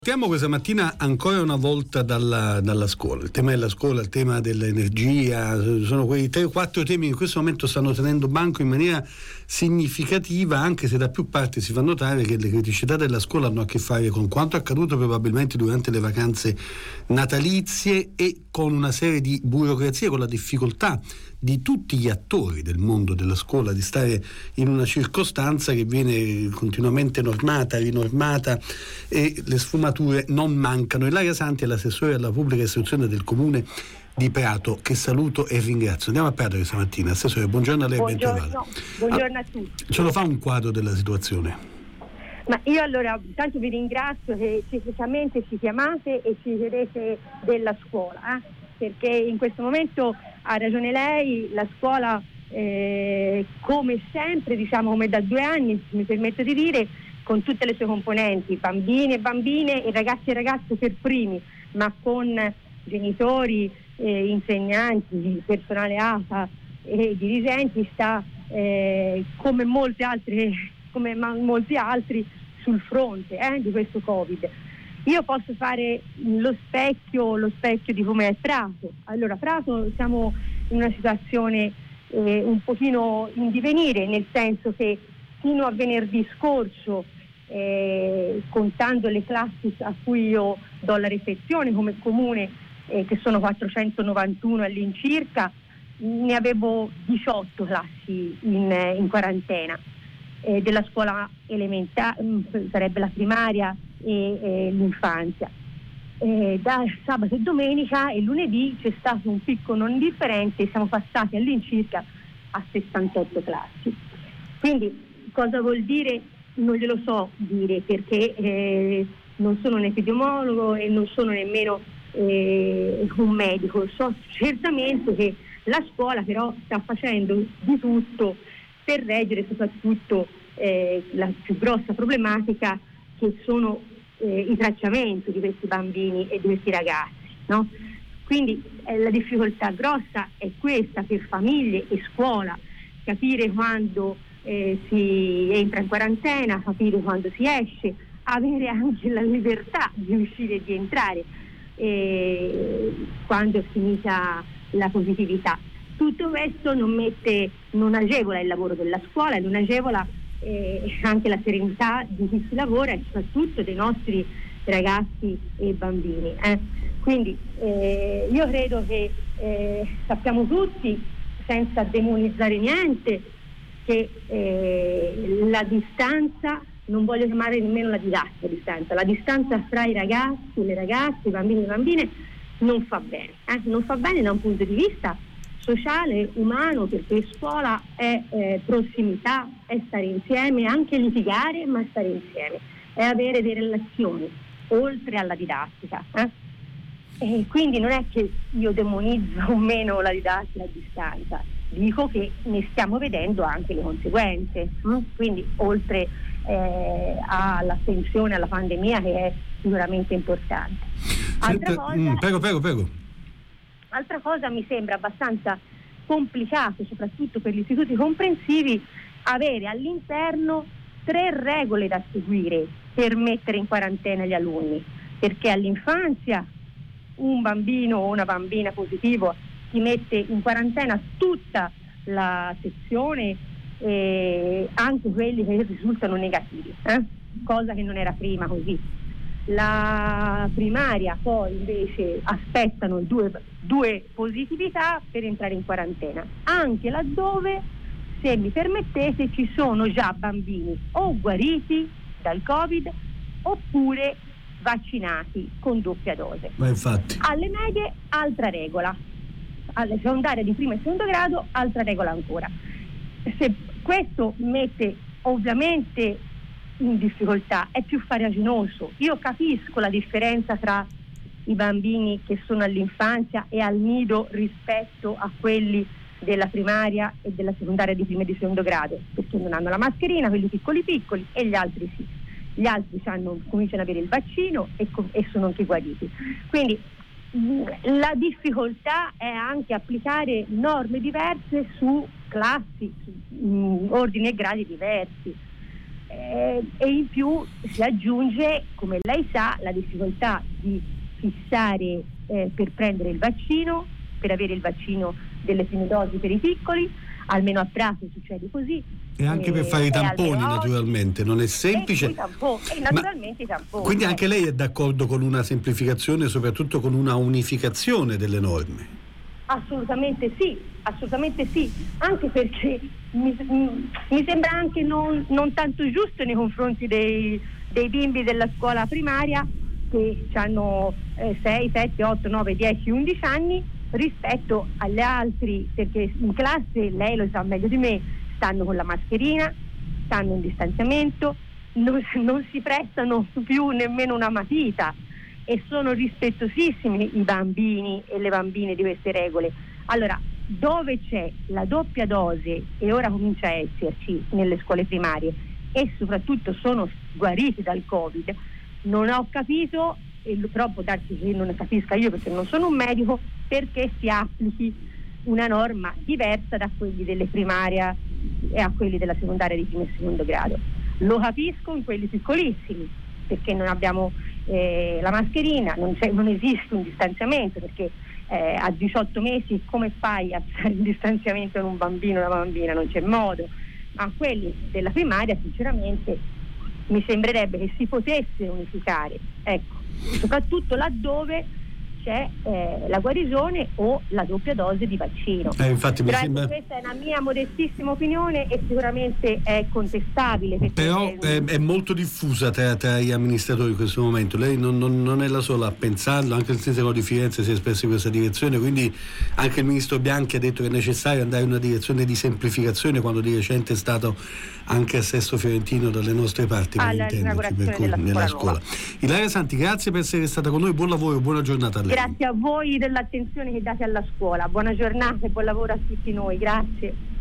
Partiamo questa mattina ancora una volta dalla scuola. Il tema della scuola, il tema dell'energia, sono quei 3 o 4 temi che in questo momento stanno tenendo banco in maniera significativa, anche se da più parti si fa notare che le criticità della scuola hanno a che fare con quanto accaduto probabilmente durante le vacanze natalizie e con una serie di burocrazie, con la difficoltà di tutti gli attori del mondo della scuola di stare in una circostanza che viene continuamente normata, rinormata, e le sfumature non mancano. Ilaria Santi è l'assessore alla pubblica istruzione del comune di Prato, che saluto e ringrazio. Andiamo a Prato questa mattina. Assessore, buongiorno a lei e ben trovato. Buongiorno a tutti. Ce lo fa un quadro della situazione? Ma io allora intanto vi ringrazio che ciclicamente ci chiamate e ci chiedete della scuola, perché in questo momento ha ragione lei, la scuola come sempre, diciamo come da 2 anni, mi permetto di dire, con tutte le sue componenti, bambini e bambine e ragazzi e ragazze per primi, ma con genitori, insegnanti, personale ATA e dirigenti, sta come molti altri sul fronte di questo Covid. Io posso fare lo specchio di come è Prato. Allora, Prato siamo in una situazione un pochino in divenire, nel senso che fino a venerdì scorso, contando le classi a cui io do la refezione come comune, che sono 491 all'incirca, ne avevo 18 classi in quarantena, della scuola elementare, sarebbe la primaria e l'infanzia. Da sabato e domenica e lunedì c'è stato un picco non indifferente, siamo passati all'incirca a 68 classi. Quindi cosa vuol dire? Non glielo so dire, perché non sono un epidemiologo e non sono nemmeno un medico. So certamente che la scuola però sta facendo di tutto per reggere soprattutto la più grossa problematica, che sono i tracciamenti di questi bambini e di questi ragazzi, no? Quindi la difficoltà grossa è questa per famiglie e scuola: capire quando si entra in quarantena, capire quando si esce, avere anche la libertà di uscire e di entrare quando è finita la positività. Tutto questo non agevola il lavoro della scuola, non agevola anche la serenità di chi si lavora e soprattutto dei nostri ragazzi e bambini. Quindi io credo che sappiamo tutti, senza demonizzare niente, che la distanza, non voglio chiamare nemmeno la distanza, la distanza fra i ragazzi, le ragazze, i bambini e le bambine non fa bene. Non fa bene da un punto di vista sociale, umano, perché scuola è prossimità, è stare insieme, anche litigare, ma stare insieme, è avere delle relazioni oltre alla didattica. E quindi non è che io demonizzo o meno la didattica a distanza, dico che ne stiamo vedendo anche le conseguenze, quindi oltre all'attenzione alla pandemia, che è sicuramente importante. Prego. Altra cosa, mi sembra abbastanza complicato, soprattutto per gli istituti comprensivi, avere all'interno 3 regole da seguire per mettere in quarantena gli alunni, perché all'infanzia un bambino o una bambina positivo si mette in quarantena tutta la sezione, anche quelli che risultano negativi, cosa che non era prima così. La primaria poi invece aspettano due positività per entrare in quarantena, anche laddove, se mi permettete, ci sono già bambini o guariti dal Covid oppure vaccinati con doppia dose. Ma infatti. Alle medie altra regola, alle secondarie di primo e secondo grado altra regola ancora. Se questo mette ovviamente in difficoltà, è più farraginoso. Io capisco la differenza tra i bambini che sono all'infanzia e al nido rispetto a quelli della primaria e della secondaria di primo e di secondo grado, perché non hanno la mascherina, quelli piccoli, e gli altri sì. Gli altri cominciano ad avere il vaccino e sono anche guariti. Quindi la difficoltà è anche applicare norme diverse su classi, su ordini e gradi diversi. e in più si aggiunge, come lei sa, la difficoltà di fissare per prendere il vaccino, per avere il vaccino delle prime dosi per i piccoli, almeno a Prato succede così. E anche per fare i tamponi, naturalmente, non è semplice. I tamponi. Quindi anche lei è d'accordo con una semplificazione e soprattutto con una unificazione delle norme? Assolutamente sì, anche perché mi sembra anche non tanto giusto nei confronti dei bimbi della scuola primaria che hanno 6, 7, 8, 9, 10, 11 anni rispetto agli altri, perché in classe, lei lo sa meglio di me, stanno con la mascherina, stanno in distanziamento, non si prestano più nemmeno una matita e sono rispettosissimi i bambini e le bambine di queste regole. Allora, dove c'è la doppia dose, e ora comincia a esserci nelle scuole primarie, e soprattutto sono guariti dal Covid, non ho capito, però può darsi che non ne capisca io perché non sono un medico, perché si applichi una norma diversa da quelli delle primaria e a quelli della secondaria di primo e secondo grado. Lo capisco in quelli piccolissimi, perché non abbiamo la mascherina, non esiste un distanziamento, perché a 18 mesi come fai a stare in distanziamento con un bambino o una bambina? Non c'è modo. Ma quelli della primaria sinceramente mi sembrerebbe che si potesse unificare, ecco, soprattutto laddove c'è la guarigione o la doppia dose di vaccino. Infatti mi sembra... Questa è una mia modestissima opinione e sicuramente è contestabile. Però è molto diffusa tra gli amministratori in questo momento. Lei non è la sola a pensarlo, anche il sindaco di Firenze si è espresso in questa direzione, quindi anche il ministro Bianchi ha detto che è necessario andare in una direzione di semplificazione, quando di recente è stato anche a Sesto Fiorentino dalle nostre parti, per intenderci, per cui nella scuola. Ilaria Santi, grazie per essere stata con noi, buon lavoro, buona giornata a lei. Grazie a voi dell'attenzione che date alla scuola, buona giornata e buon lavoro a tutti noi, grazie.